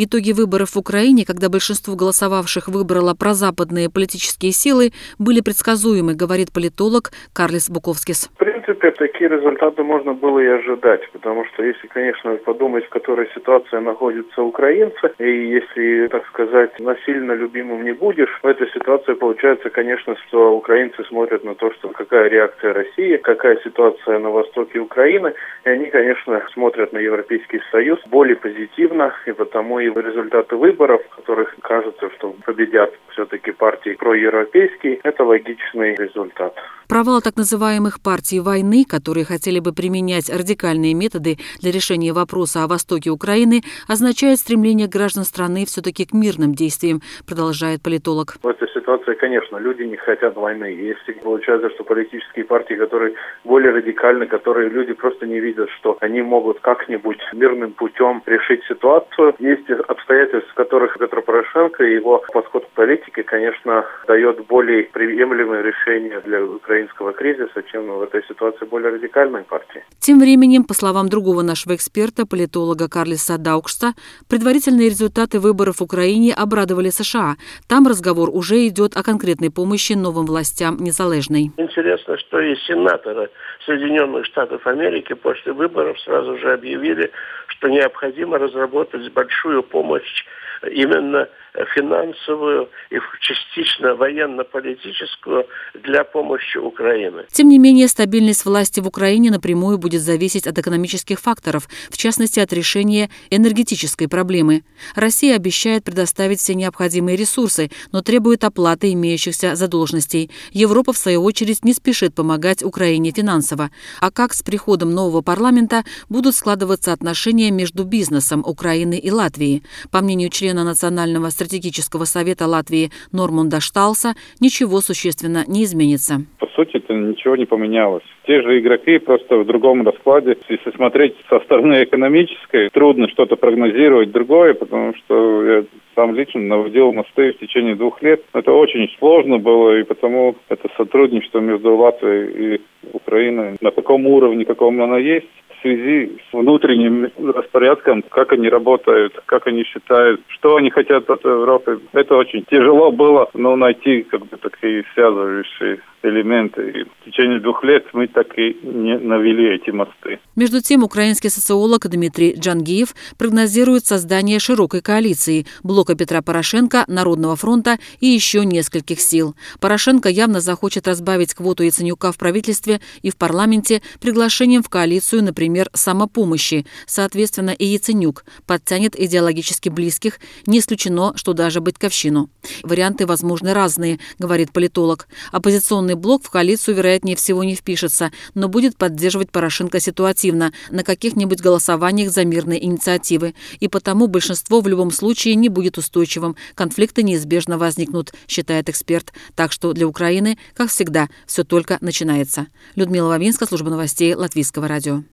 Итоги выборов в Украине, когда большинство голосовавших выбрало прозападные политические силы, были предсказуемы, говорит политолог Карлис Буковскис. В принципе, такие результаты можно было и ожидать, потому что если, конечно, подумать, в какой ситуации находятся украинцы, и если, так сказать, насильно любимым не будешь, в этой ситуации получается, конечно, что украинцы смотрят на то, что какая реакция России, какая ситуация на востоке Украины, и они, конечно, смотрят на Европейский Союз более позитивно, и потому и результаты выборов, в которых кажется, что победят все-таки партии проевропейские, это логичный результат. Провал так называемых партий войны, которые хотели бы применять радикальные методы для решения вопроса о востоке Украины, означает стремление граждан страны все-таки к мирным действиям, продолжает политолог. В этой ситуации, конечно, люди не хотят войны. Если получается, что политические партии, которые более радикальны, которые люди просто не видят, что они могут как-нибудь мирным путем решить ситуацию, есть обстоятельства, в которых Петр Порошенко и его подход к политике, конечно, дает более приемлемые решения для украинского кризиса, чем в этой ситуации более радикальной партии. Тем временем, по словам другого нашего эксперта, политолога Карлиса Даукшта, предварительные результаты выборов в Украине обрадовали США. Там разговор уже идет о конкретной помощи новым властям незалежной. Интересно, что и сенаторы Соединенных Штатов Америки после выборов сразу же объявили, что необходимо разработать большую помощь, именно финансовую и частично военно-политическую для помощи Украины. Тем не менее, стабильность власти в Украине напрямую будет зависеть от экономических факторов, в частности, от решения энергетической проблемы. Россия обещает предоставить все необходимые ресурсы, но требует оплаты имеющихся задолженностей. Европа, в свою очередь, не спешит помогать Украине финансово. А как с приходом нового парламента будут складываться отношения между бизнесом Украины и Латвии? По мнению члена Национального стратегического совета Латвии Нормунда Шталса, ничего существенно не изменится. По сути, это ничего не поменялось. Те же игроки, просто в другом раскладе. Если смотреть со стороны экономической, трудно что-то прогнозировать другое, потому что я сам лично наводил мосты в течение 2 лет. Это очень сложно было, и потому это сотрудничество между Латвией и Украиной на таком уровне, каком оно есть, в связи с внутренним распорядком, как они работают, как они считают, что они хотят от Европы. Это очень тяжело было, но найти такие связывающие элементы. И в течение 2 лет мы так и не навели эти мосты. Между тем, украинский социолог Дмитрий Джангиев прогнозирует создание широкой коалиции – блока Петра Порошенко, Народного фронта и еще нескольких сил. Порошенко явно захочет разбавить квоту Яценюка в правительстве и в парламенте приглашением в коалицию, например, самопомощи. Соответственно, и Яценюк подтянет идеологически близких, не исключено, что даже Батьковщину. Варианты возможны разные, говорит политолог. Оппозиционный блок в коалицию, вероятнее всего, не впишется, но будет поддерживать Порошенко ситуативно на каких-нибудь голосованиях за мирные инициативы. И потому большинство в любом случае не будет устойчивым. Конфликты неизбежно возникнут, считает эксперт. Так что для Украины, как всегда, все только начинается. Людмила Вавинска, служба новостей Латвийского радио.